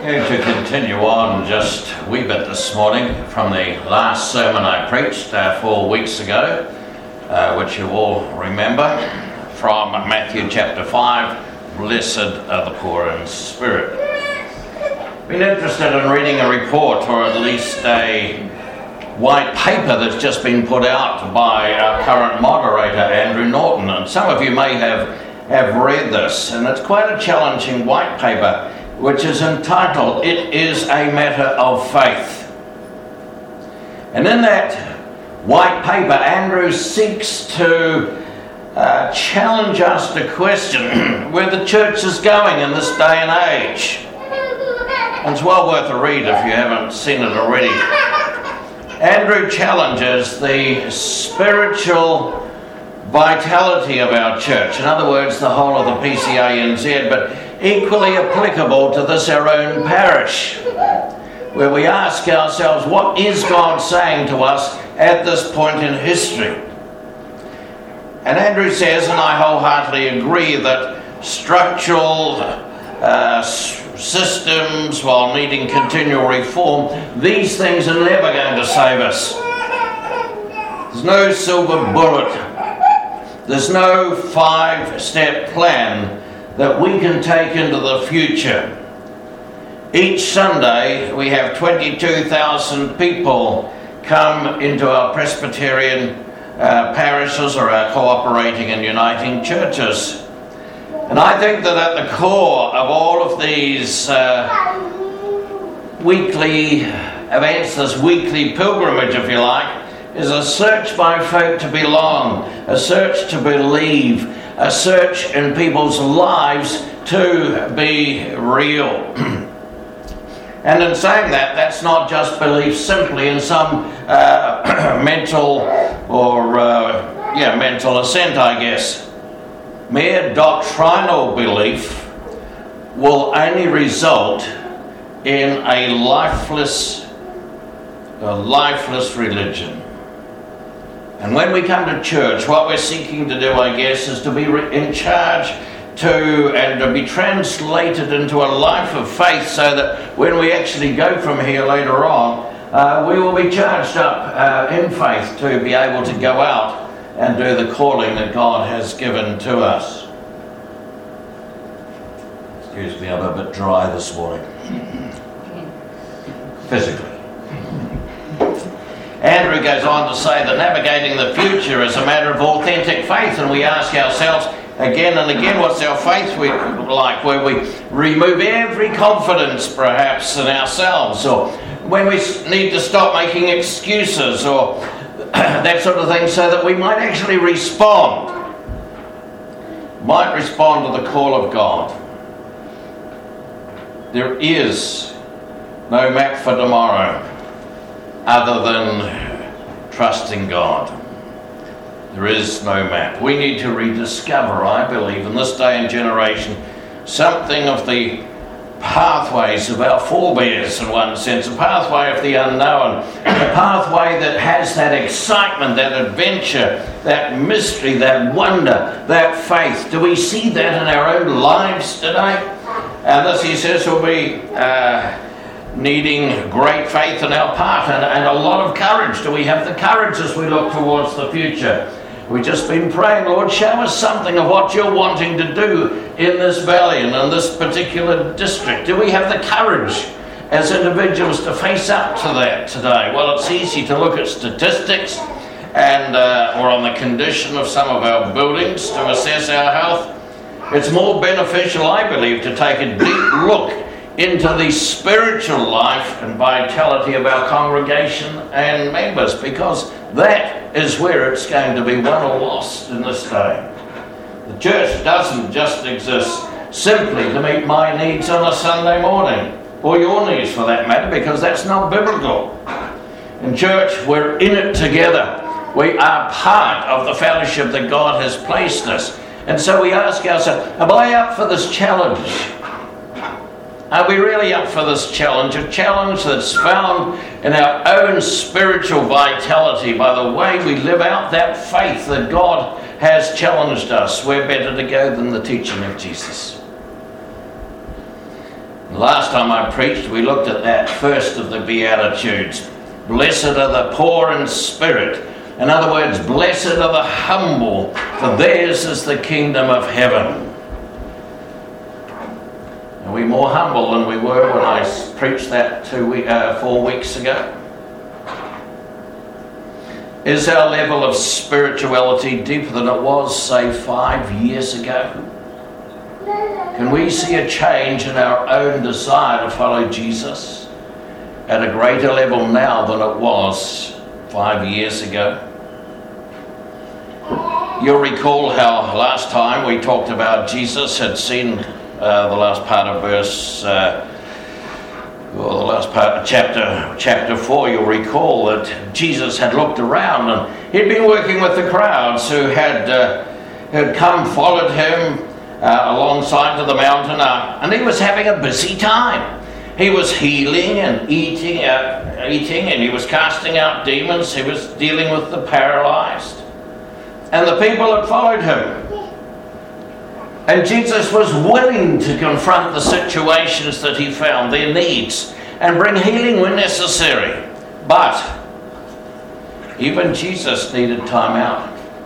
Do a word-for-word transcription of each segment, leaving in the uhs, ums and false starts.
Going to continue on just a wee bit this morning from the last sermon I preached uh, four weeks ago, uh, which you all remember, from Matthew chapter five, Blessed are the poor in spirit. Been interested in reading a report, or at least a white paper that's just been put out by our current moderator, Andrew Norton, and some of you may have, have read this, and it's quite a challenging white paper, which is entitled, It is a Matter of Faith. And in that white paper, Andrew seeks to uh, challenge us to question where the church is going in this day and age. And it's well worth a read if you haven't seen it already. Andrew challenges the spiritual vitality of our church. In other words, the whole of the P C A N Z, but equally applicable to this, our own parish, where we ask ourselves, what is God saying to us at this point in history? And Andrew says, and I wholeheartedly agree, that structural uh, systems, while needing continual reform, these things are never going to save us. There's no silver bullet. There's no five-step plan that we can take into the future. Each Sunday we have twenty-two thousand people come into our Presbyterian uh, parishes or our cooperating and uniting churches. And I think that at the core of all of these uh, weekly events, this weekly pilgrimage, if you like, is a search by folk to belong, a search to believe, a search in people's lives to be real. And in saying that, that's not just belief simply in some uh, mental or uh, yeah, mental assent, I guess. Mere doctrinal belief will only result in a lifeless, a lifeless religion. And when we come to church, what we're seeking to do, I guess, is to be in charge to and to be translated into a life of faith, so that when we actually go from here later on, uh, we will be charged up uh, in faith to be able to go out and do the calling that God has given to us. Excuse me, I'm a bit dry this morning. Physically. Andrew goes on to say that navigating the future is a matter of authentic faith, and we ask ourselves again and again, what's our faith like, where we remove every confidence perhaps in ourselves, or when we need to stop making excuses or that sort of thing, so that we might actually respond, might respond to the call of God. There is no map for tomorrow other than trusting God. There is no map. We need to rediscover, I believe, in this day and generation, something of the pathways of our forebears, in one sense, a pathway of the unknown, a pathway that has that excitement, that adventure, that mystery, that wonder, that faith. Do we see that in our own lives today? And this, he says, will be uh, needing great faith on our part and, and a lot of courage. Do we have the courage as we look towards the future? We've just been praying, Lord, show us something of what you're wanting to do in this valley and in this particular district. Do we have the courage as individuals to face up to that today? Well, it's easy to look at statistics and uh, or on the condition of some of our buildings to assess our health. It's more beneficial, I believe, to take a deep look into the spiritual life and vitality of our congregation and members, because that is where it's going to be won or lost in this day. The church doesn't just exist simply to meet my needs on a Sunday morning, or your needs for that matter, because that's not biblical. In church, we're in it together. We are part of the fellowship that God has placed us. And so we ask ourselves, am I up for this challenge? Are we really up for this challenge? A challenge that's found in our own spiritual vitality by the way we live out that faith that God has challenged us. We're better to go than the teaching of Jesus. Last time I preached, we looked at that first of the Beatitudes. Blessed are the poor in spirit. In other words, blessed are the humble, for theirs is the kingdom of heaven. Are we more humble than we were when I preached that two, uh, four weeks ago? Is our level of spirituality deeper than it was, say, five years ago? Can we see a change in our own desire to follow Jesus at a greater level now than it was five years ago? You'll recall how last time we talked about Jesus had seen uh, the last part of verse, uh, well, the last part of chapter, chapter four. You'll recall that Jesus had looked around and he'd been working with the crowds who had, uh, had come, followed him uh, alongside to the mountain, uh, and he was having a busy time. He was healing and eating, uh, eating, and he was casting out demons. He was dealing with the paralyzed. And the people had followed him. And Jesus was willing to confront the situations that he found, their needs, and bring healing when necessary. But even Jesus needed time out.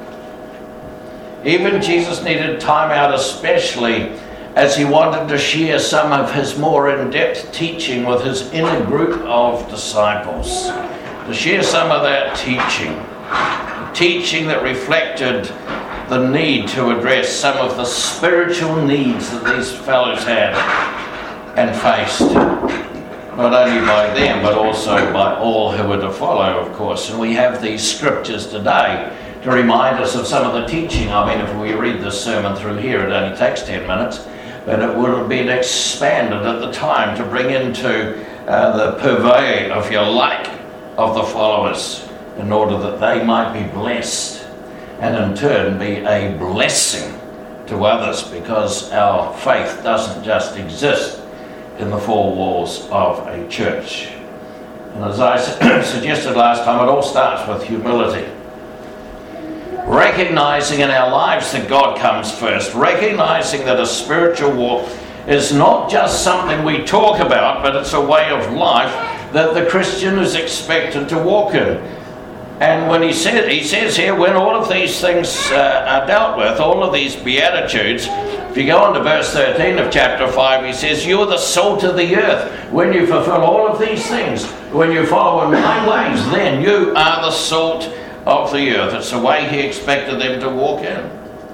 Even Jesus needed time out, especially as he wanted to share some of his more in-depth teaching with his inner group of disciples. To share some of that teaching. Teaching that reflected the need to address some of the spiritual needs that these fellows had and faced, not only by them but also by all who were to follow, of course. And we have these scriptures today to remind us of some of the teaching. I mean, if we read this sermon through here, it only takes ten minutes, but it would have been expanded at the time to bring into uh, the purvey, if you like, of the followers, in order that they might be blessed and in turn be a blessing to others, because our faith doesn't just exist in the four walls of a church. And as I suggested last time, it all starts with humility. Recognizing in our lives that God comes first, recognizing that a spiritual walk is not just something we talk about, but it's a way of life that the Christian is expected to walk in. And when he said, he says here, when all of these things uh, are dealt with, all of these Beatitudes, if you go on to verse thirteen of chapter five, he says, you're the salt of the earth. When you fulfill all of these things, when you follow in my ways, then you are the salt of the earth. It's the way he expected them to walk in.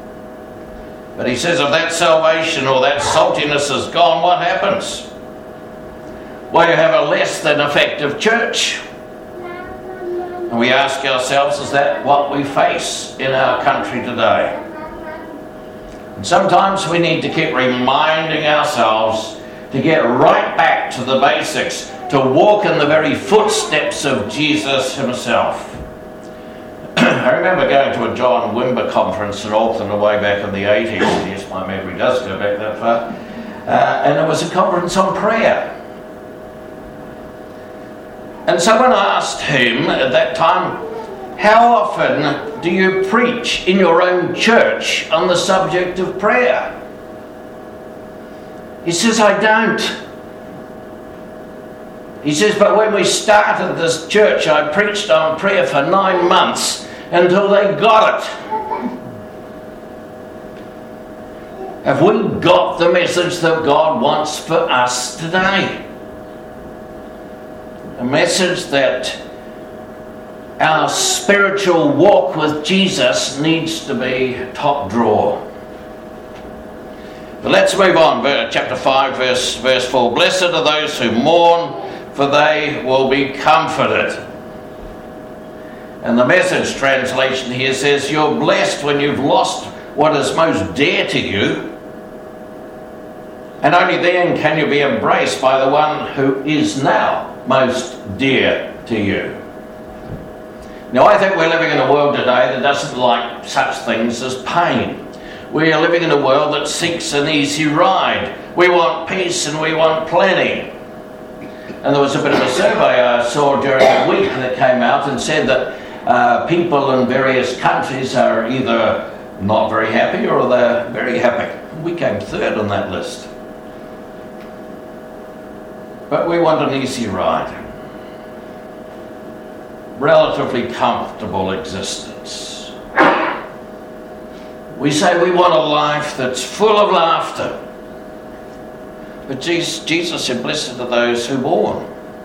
But he says, if that salvation or that saltiness is gone, what happens? Well, you have a less than effective church. And we ask ourselves, is that what we face in our country today? And sometimes we need to keep reminding ourselves to get right back to the basics, to walk in the very footsteps of Jesus himself. I remember going to a John Wimber conference in Auckland way back in the eighties. Yes, my memory does go back that far. Uh, and it was a conference on prayer. And someone asked him at that time, how often do you preach in your own church on the subject of prayer? He says, I don't. He says, but when we started this church, I preached on prayer for nine months until they got it. Have we got the message that God wants for us today? A message that our spiritual walk with Jesus needs to be top drawer. But let's move on. Chapter five, verse, verse four. Blessed are those who mourn, for they will be comforted. And the Message translation here says, you're blessed when you've lost what is most dear to you, and only then can you be embraced by the one who is now most dear to you. Now, I think we're living in a world today that doesn't like such things as pain. We are living in a world that seeks an easy ride. We want peace and we want plenty. And there was a bit of a survey I saw during the week that came out and said that uh, people in various countries are either not very happy or they're very happy. We came third on that list. But we want an easy ride. Relatively comfortable existence. We say we want a life that's full of laughter. But Jesus, Jesus said, blessed are those who mourn.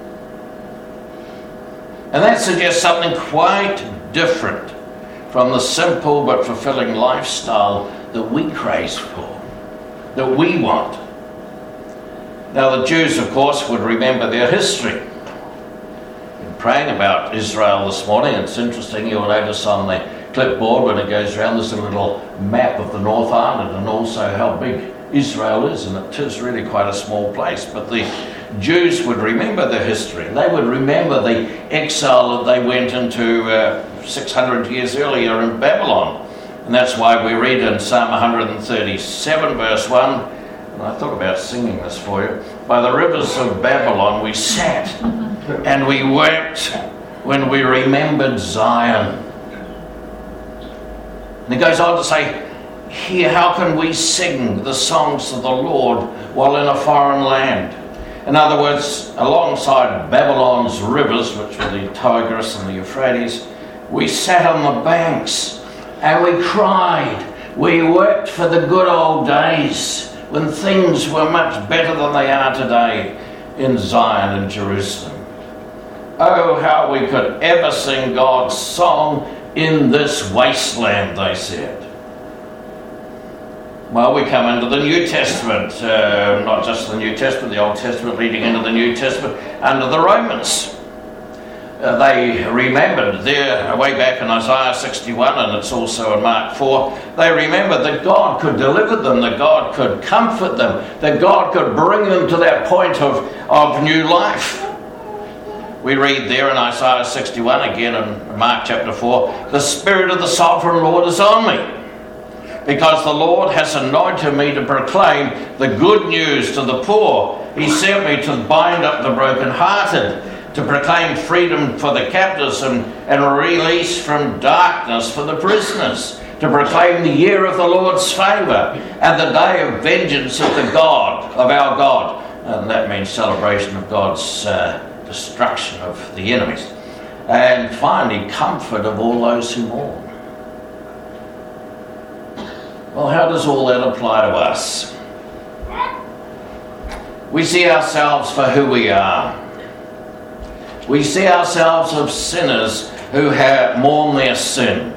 And that suggests something quite different from the simple but fulfilling lifestyle that we crave for, that we want. Now the Jews, of course, would remember their history. Praying about Israel this morning. It's interesting, you'll notice on the clipboard when it goes around there's a little map of the North Island and also how big Israel is, and it is really quite a small place. But the Jews would remember their history. They would remember the exile that they went into uh, six hundred years earlier in Babylon, and that's why we read in Psalm one thirty-seven verse one, and I thought about singing this for you. By the rivers of Babylon we sat and we wept when we remembered Zion. And it goes on to say, here, how can we sing the songs of the Lord while in a foreign land? In other words, alongside Babylon's rivers, which were the Tigris and the Euphrates, we sat on the banks and we cried. We wept for the good old days when things were much better than they are today in Zion and Jerusalem. Oh, how we could ever sing God's song in this wasteland, they said. Well, we come into the New Testament, uh, not just the New Testament, the Old Testament leading into the New Testament, under the Romans. Uh, they remembered there, way back in Isaiah sixty-one, and it's also in Mark four, they remembered that God could deliver them, that God could comfort them, that God could bring them to that point of, of new life. We read there in Isaiah sixty-one, again in Mark chapter four, the Spirit of the Sovereign Lord is on me, because the Lord has anointed me to proclaim the good news to the poor. He sent me to bind up the brokenhearted, to proclaim freedom for the captives and, and release from darkness for the prisoners, to proclaim the year of the Lord's favour and the day of vengeance of the God, of our God. And that means celebration of God's uh, destruction of the enemies. And finally, comfort of all those who mourn. Well, how does all that apply to us? We see ourselves for who we are. We see ourselves as sinners who have mourn their sin.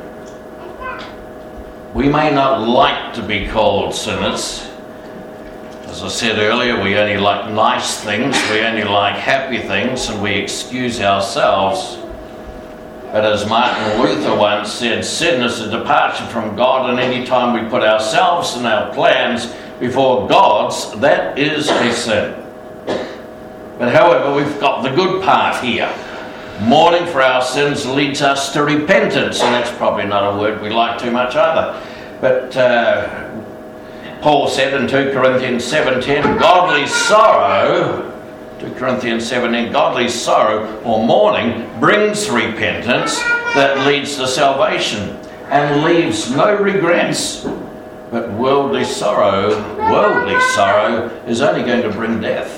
We may not like to be called sinners. As I said earlier, we only like nice things, we only like happy things, and we excuse ourselves. But as Martin Luther once said, sin is a departure from God, and any time we put ourselves and our plans before God's, that is a sin. But however, we've got the good part here. Mourning for our sins leads us to repentance, and that's probably not a word we like too much either. But uh, Paul said in two Corinthians seven ten, godly sorrow, two Corinthians seventeen, godly sorrow or mourning brings repentance that leads to salvation and leaves no regrets. But worldly sorrow, worldly sorrow is only going to bring death.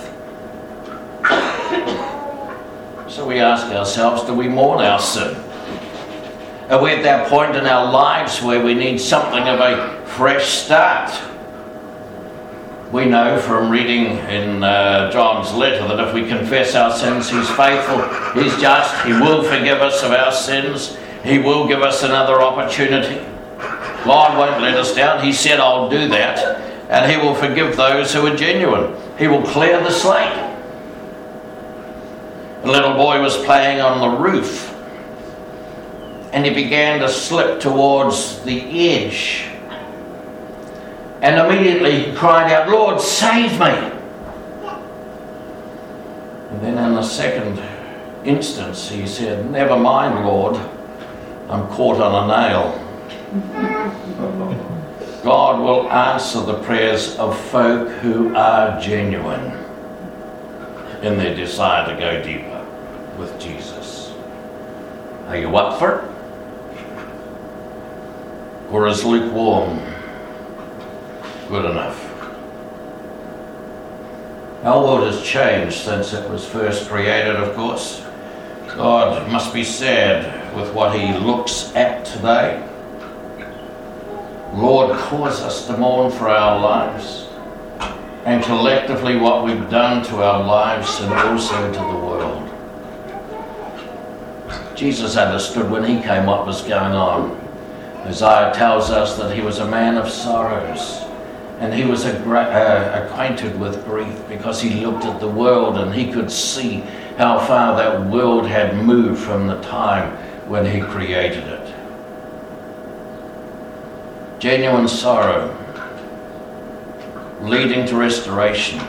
So we ask ourselves, do we mourn our sin? Are we at that point in our lives where we need something of a fresh start? We know from reading in uh, John's letter that if we confess our sins, he's faithful, he's just, he will forgive us of our sins, he will give us another opportunity. God won't let us down. He said, I'll do that, and he will forgive those who are genuine. He will clear the slate. A little boy was playing on the roof, and he began to slip towards the edge. And immediately he cried out, Lord, save me. And then in the second instance he said, never mind, Lord, I'm caught on a nail. God will answer the prayers of folk who are genuine in their desire to go deeper with Jesus. Are you up for it? Or is lukewarm good enough? Our world has changed since it was first created, of course. God must be sad with what he looks at today. Lord, cause us to mourn for our lives and collectively what we've done to our lives and also to the world. Jesus understood when he came what was going on. Isaiah tells us that he was a man of sorrows and he was a gra- uh, acquainted with grief because he looked at the world and he could see how far that world had moved from the time when he created it. Genuine sorrow leading to restoration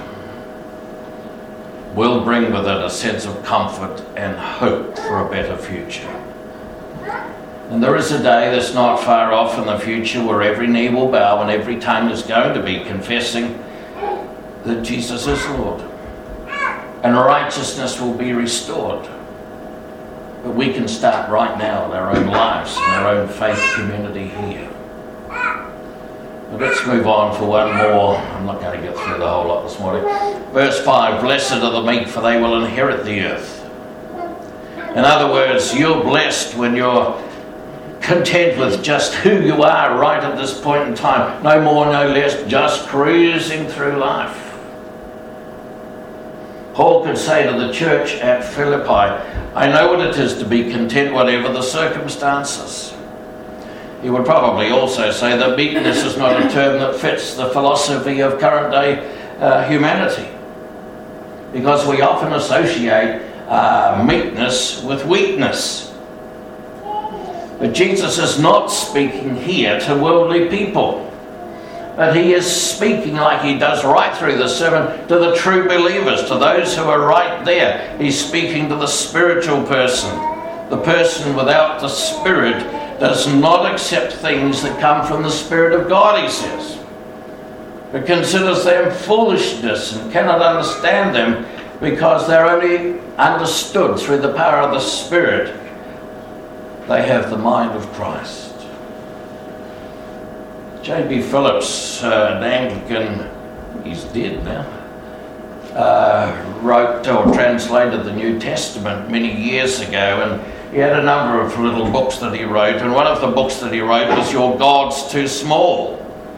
will bring with it a sense of comfort and hope for a better future. And there is a day that's not far off in the future where every knee will bow and every tongue is going to be confessing that Jesus is Lord. And righteousness will be restored. But we can start right now in our own lives, in our own faith community here. But let's move on for one more. I'm not going to get through the whole lot this morning. Verse five, blessed are the meek, for they will inherit the earth. In other words, you're blessed when you're content with just who you are right at this point in time. No more, no less, just cruising through life. Paul could say to the church at Philippi, I know what it is to be content whatever the circumstances. He would probably also say that meekness is not a term that fits the philosophy of current day uh, humanity, because we often associate uh, meekness with weakness. But Jesus is not speaking here to worldly people, but he is speaking like he does right through the sermon to the true believers, to those who are right there. He's speaking to the spiritual person. The person without the Spirit does not accept things that come from the Spirit of God, he says, but considers them foolishness and cannot understand them because they're only understood through the power of the Spirit. They have the mind of Christ. J B Phillips, uh, an Anglican, he's dead now, uh, wrote or translated the New Testament many years ago, and he had a number of little books that he wrote, and one of the books that he wrote was Your God's Too Small.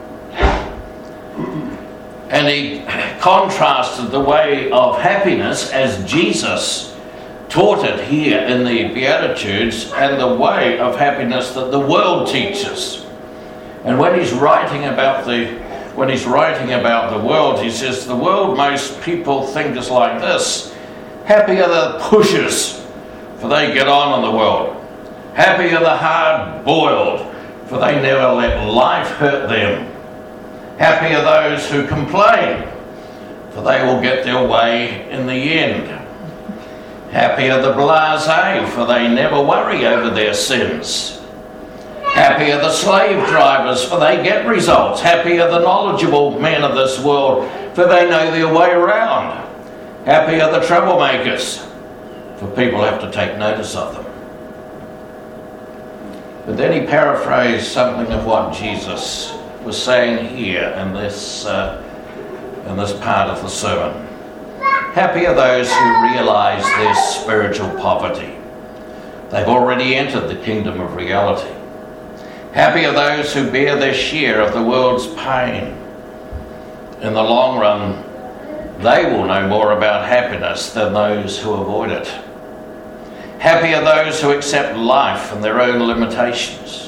And he contrasted the way of happiness as Jesus taught it here in the Beatitudes and the way of happiness that the world teaches. And when he's writing about the when he's writing about the world, he says the world most people think is like this: happy are the pushers, for they get on in the world. Happy are the hard-boiled, for they never let life hurt them. Happy are those who complain, for they will get their way in the end. Happy are the blasé, for they never worry over their sins. Happy are the slave drivers, for they get results. Happy are the knowledgeable men of this world, for they know their way around. Happy are the troublemakers, for people have to take notice of them. But then he paraphrased something of what Jesus was saying here in this, uh, in this part of the sermon. Happy are those who realize their spiritual poverty. They've already entered the kingdom of reality. Happy are those who bear their share of the world's pain. In the long run, they will know more about happiness than those who avoid it. Happy are those who accept life and their own limitations.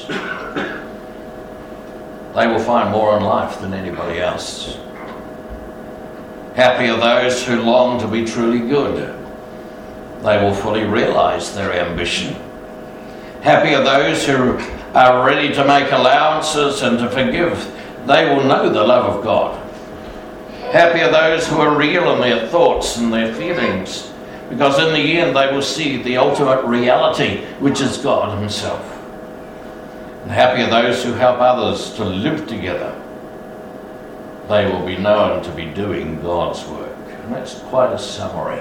They will find more in life than anybody else. Happy are those who long to be truly good. They will fully realize their ambition. Happy are those who are ready to make allowances and to forgive. They will know the love of God. Happy are those who are real in their thoughts and their feelings, because in the end they will see the ultimate reality, which is God himself. And happy are those who help others to live together. They will be known to be doing God's work. And that's quite a summary.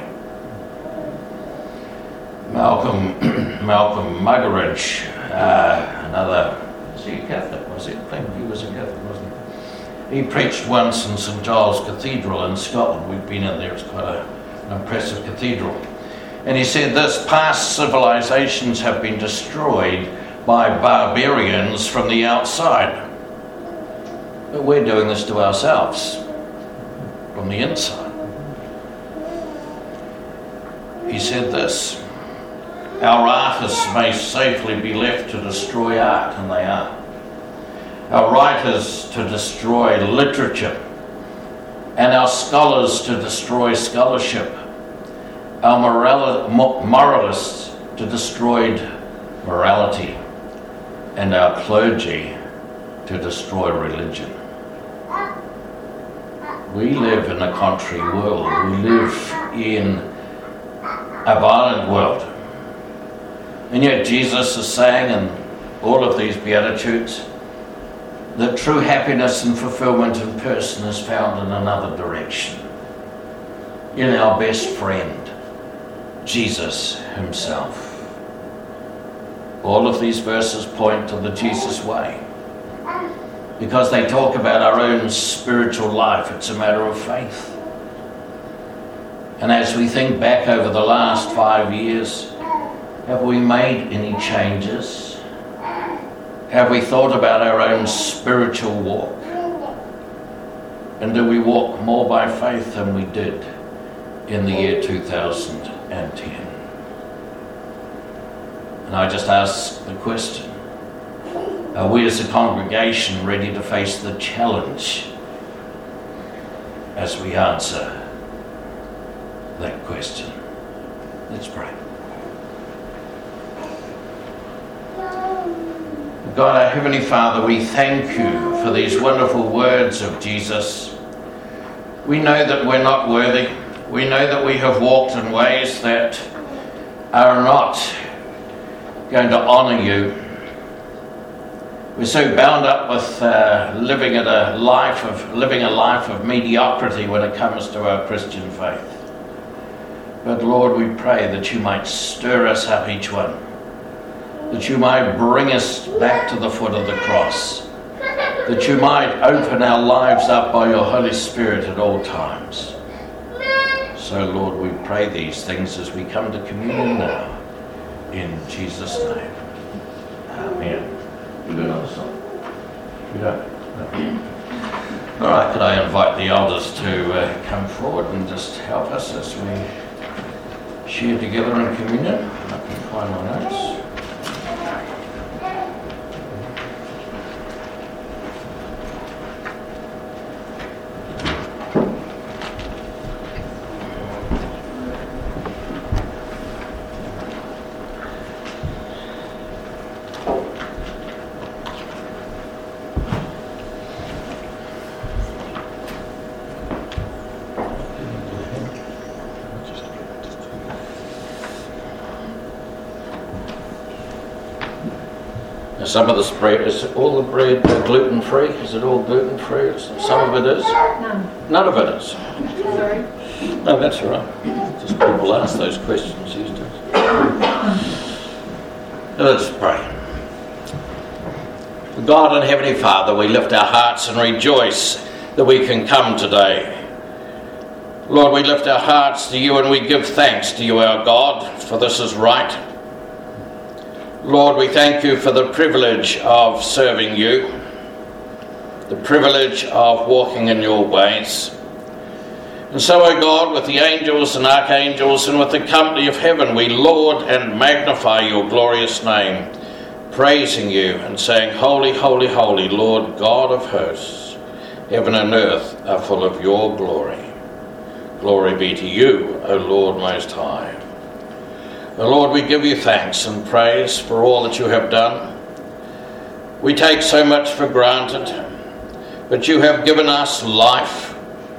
Malcolm Malcolm Muggeridge, uh, another, was he a Catholic? Was he? I think he was a Catholic, wasn't he? He preached once in St Giles Cathedral in Scotland. We've been in there, it's quite a, an impressive cathedral. And he said this: past civilizations have been destroyed by barbarians from the outside. But we're doing this to ourselves from the inside. He said this: our artists may safely be left to destroy art, and they are. Our writers to destroy literature, and our scholars to destroy scholarship, our moral- moralists to destroy morality, and our clergy to destroy religion. We live in a contrary world. We live in a violent world. And yet Jesus is saying in all of these Beatitudes that true happiness and fulfillment in person is found in another direction, in our best friend, Jesus himself. All of these verses point to the Jesus way, because they talk about our own spiritual life. It's a matter of faith. And as we think back over the last five years, have we made any changes? Have we thought about our own spiritual walk? And do we walk more by faith than we did in the year two thousand ten? And I just ask the question, are we as a congregation ready to face the challenge as we answer that question? Let's pray. God, our Heavenly Father, we thank you for these wonderful words of Jesus. We know that we're not worthy. We know that we have walked in ways that are not going to honour you. We're so bound up with uh, living at a life of living a life of mediocrity when it comes to our Christian faith. But Lord, we pray that you might stir us up, each one, that you might bring us back to the foot of the cross, that you might open our lives up by your Holy Spirit at all times. So Lord, we pray these things as we come to communion now, in Jesus' name. Amen. You do another song? You don't? No. All right, could I invite the elders to uh, come forward and just help us as we share together in communion? I can find my notes. Some of this bread, is all the bread gluten free? Is it all gluten free? Some of it is? None. None of it is? Sorry. No, that's all right. Just people ask those questions these days. Let's pray. God and Heavenly Father, we lift our hearts and rejoice that we can come today. Lord, we lift our hearts to you and we give thanks to you, our God, for this is right. Lord, we thank you for the privilege of serving you, the privilege of walking in your ways. And so, O God, with the angels and archangels and with the company of heaven, we laud and magnify your glorious name, praising you and saying, Holy, holy, holy, Lord God of hosts, heaven and earth are full of your glory. Glory be to you, O Lord Most High. O Lord, we give you thanks and praise for all that you have done. We take so much for granted, but you have given us life.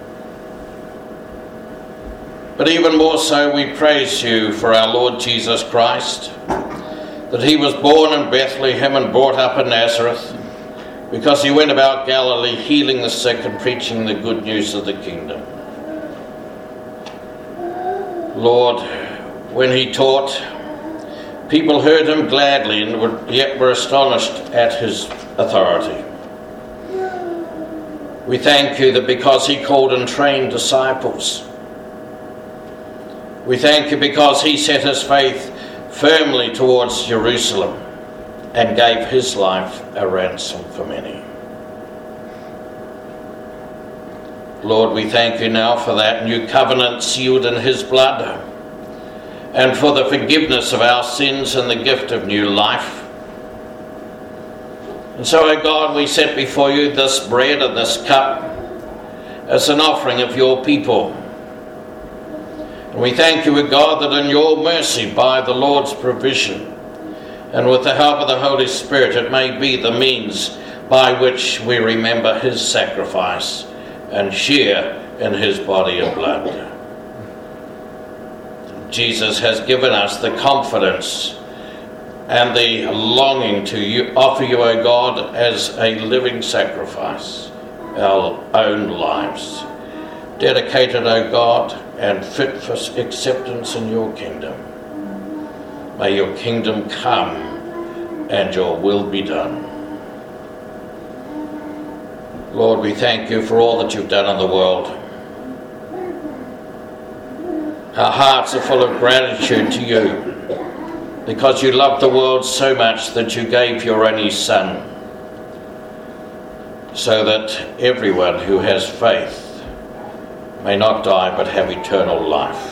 But even more so, we praise you for our Lord Jesus Christ, that he was born in Bethlehem and brought up in Nazareth, because he went about Galilee healing the sick and preaching the good news of the kingdom. Lord, when he taught, people heard him gladly and were, yet were astonished at his authority. We thank you that because he called and trained disciples, we thank you because he set his faith firmly towards Jerusalem and gave his life a ransom for many. Lord, we thank you now for that new covenant sealed in his blood, and for the forgiveness of our sins and the gift of new life. And so, O God, we set before you this bread and this cup as an offering of your people. And we thank you, O God, that in your mercy, by the Lord's provision, and with the help of the Holy Spirit, it may be the means by which we remember his sacrifice and share in his body and blood. Jesus has given us the confidence and the longing to you, offer you, O God, as a living sacrifice, our own lives, dedicated, O God, and fit for acceptance in your kingdom. May your kingdom come and your will be done. Lord, we thank you for all that you've done in the world. Our hearts are full of gratitude to you, because you loved the world so much that you gave your only Son, so that everyone who has faith may not die but have eternal life.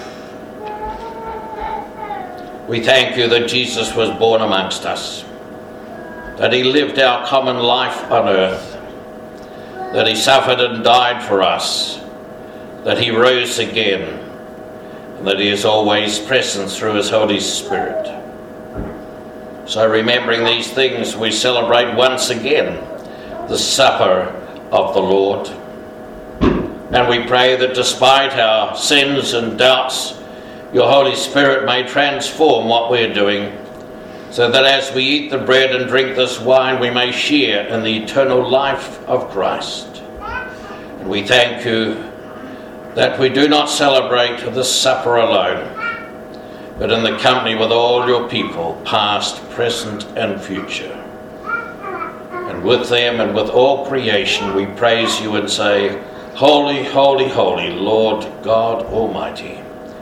We thank you that Jesus was born amongst us, that he lived our common life on earth, that he suffered and died for us, that he rose again, and that he is always present through his Holy Spirit. So remembering these things, we celebrate once again the supper of the Lord. And we pray that despite our sins and doubts, your Holy Spirit may transform what we're doing, so that as we eat the bread and drink this wine, we may share in the eternal life of Christ. And we thank you that we do not celebrate this supper alone, but in the company with all your people, past, present, and future. And with them and with all creation, we praise you and say, Holy, holy, holy, Lord God Almighty.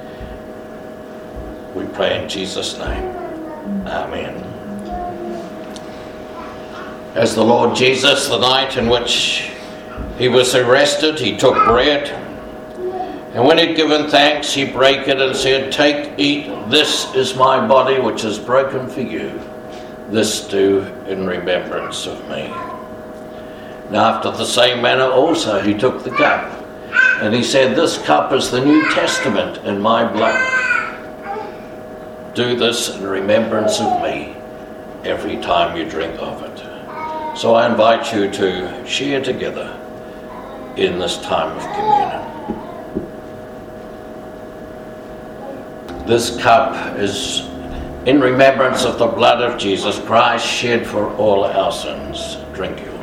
We pray in Jesus' name. Amen. As the Lord Jesus, the night in which he was arrested, he took bread, and when he'd given thanks, he brake it and said, Take, eat, this is my body which is broken for you. This do in remembrance of me. And after the same manner also he took the cup, and he said, This cup is the New Testament in my blood. Do this in remembrance of me every time you drink of it. So I invite you to share together in this time of communion. This cup is in remembrance of the blood of Jesus Christ shed for all our sins. Drink you.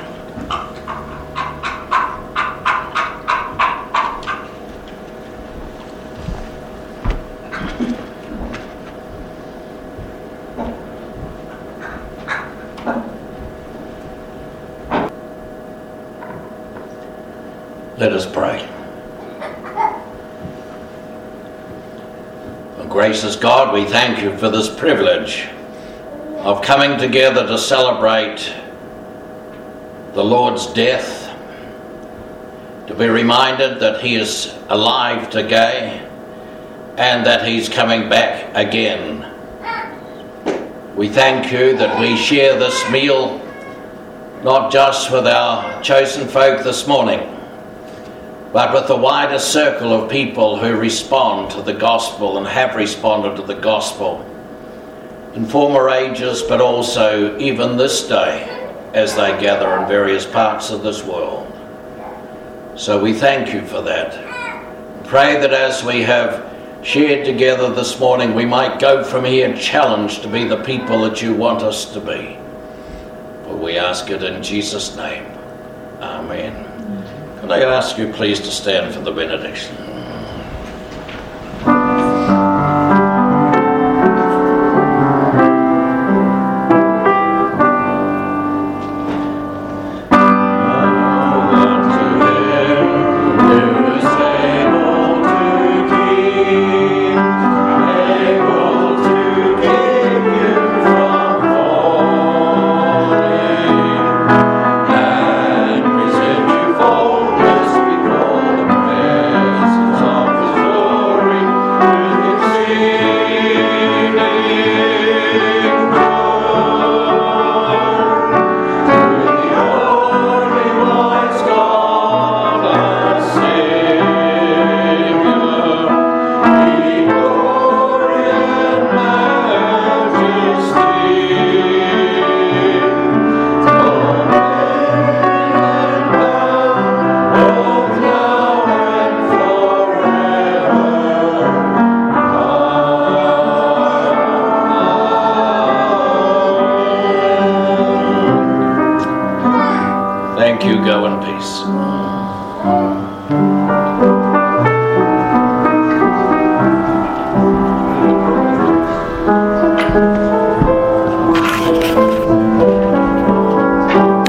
Let us pray. Gracious God, we thank you for this privilege of coming together to celebrate the Lord's death, to be reminded that he is alive today and that he's coming back again. We thank you that we share this meal not just with our chosen folk this morning, but with the wider circle of people who respond to the gospel and have responded to the gospel in former ages, but also even this day as they gather in various parts of this world. So we thank you for that. Pray that as we have shared together this morning, we might go from here challenged to be the people that you want us to be. For we ask it in Jesus' name. Amen. Could I ask you please to stand for the benediction? Oh, what to go in peace.